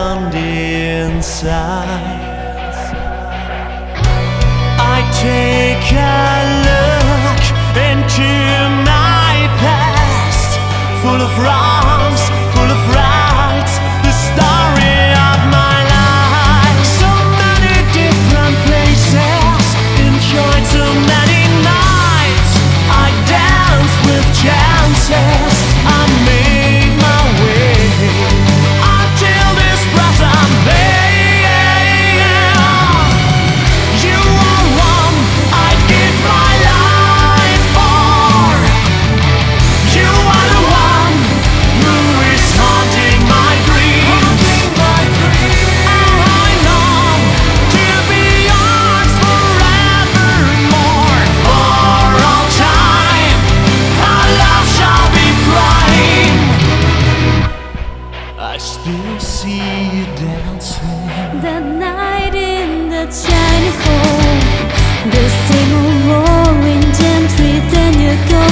on the inside. I take a look into my past, full of wrongs, full of rights, the story of my life. So many different places, enjoyed so many nights. I danced with chances, I made my way until this present day. You are one I'd give my life for. You are the one who is haunting my dreams. I long to be yours forevermore. For all time, our love shall be crying. I still see you dancing. That night in that shiny hall, the same old roaring gentry, then you go